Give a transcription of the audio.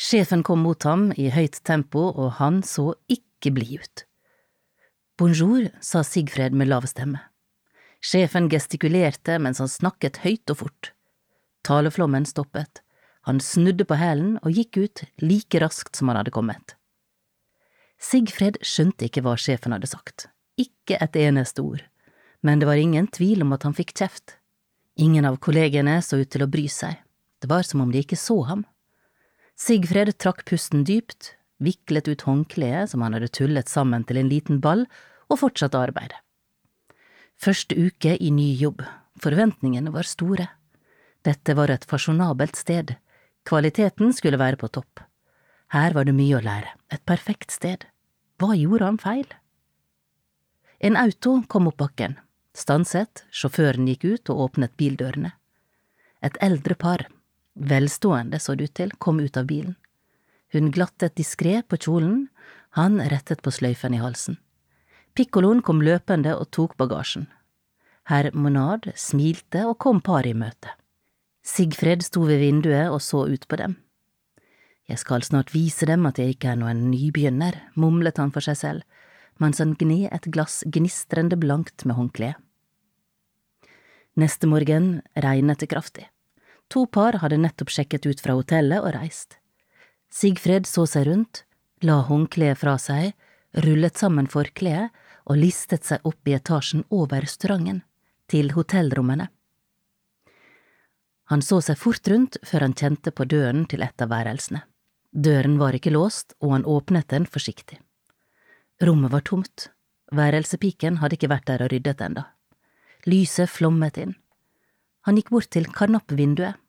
Sjefen kom mot ham i høyt tempo, og han så ikke blid ut. Bonjour, sa Sigfred med lav stemme. Sjefen gestikulerte mens han snakket høyt og fort. Taleflommen stoppet. Han snudde på hælen og gikk ut like raskt som han hadde kommet. Sigfred skjønte ikke hva sjefen hadde sagt. Ikke et eneste ord. Men det var ingen tvil om at han fikk kjeft. Ingen av kollegene så ut til å bry seg. Det var som om de ikke så ham. Sigfred trakk pusten dypt, viklet ut håndkleet som han hadde tullet sammen til en liten ball, og fortsatte arbeidet. Første uke i ny jobb. Forventningene var store. Dette var et fasjonabelt sted. Kvaliteten skulle være på topp. Her var det mye å lære. Et perfekt sted. Hva gjorde han feil? En auto kom opp bakken. Stanset, sjåføren gikk ut og åpnet bildørene. Et eldre par, velstående så det ut til, kom ut av bilen. Hun glattet diskret på kjolen, han rettet på sløyfen i halsen. Piccoloen kom løpende og tok bagasjen. Herr Monard smilte og kom paret i møte. Sigfred sto ved vinduet og så ut på dem. Jeg skal snart vise dem at jeg ikke er noen nybegynner, mumlet han for seg selv, mens han gned et glass gnistrende blankt med håndkle. Neste morgen regnet det kraftig. 2 par hadde nettopp sjekket ut fra hotellet og reist. Sigfred så seg rundt, la håndkleet fra seg, rullet sammen forkleet og listet seg opp i etasjen over restauranten, til hotellrommene. Han så seg fort rundt før han kjente på døren til et av værelsene. Døren var ikke låst, og han åpnet den forsiktig. Rommet var tomt. Værelsepiken hadde ikke vært der og ryddet enda. Lyset flommet inn. Han gikk bort til karnappvinduet.